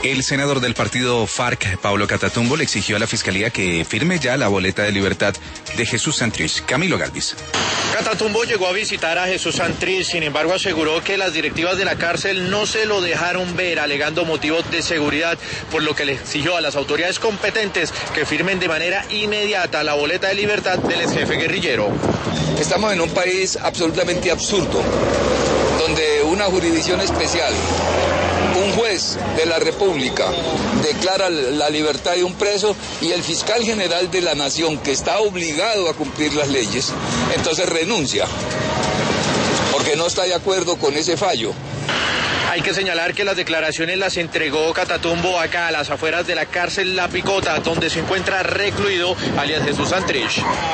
El senador del partido FARC, Pablo Catatumbo, le exigió a la Fiscalía que firme ya la boleta de libertad de Jesús Santrich. Camilo Galvis. Catatumbo llegó a visitar a Jesús Santrich, sin embargo aseguró que las directivas de la cárcel no se lo dejaron ver, alegando motivos de seguridad, por lo que le exigió a las autoridades competentes que firmen de manera inmediata la boleta de libertad del ex jefe guerrillero. Estamos en un país absolutamente absurdo, donde una jurisdicción especial, un juez de la República declara la libertad de un preso y el fiscal general de la nación, que está obligado a cumplir las leyes, entonces renuncia porque no está de acuerdo con ese fallo. Hay que señalar que las declaraciones las entregó Catatumbo acá a las afueras de la cárcel La Picota, donde se encuentra recluido alias Jesús Santrich.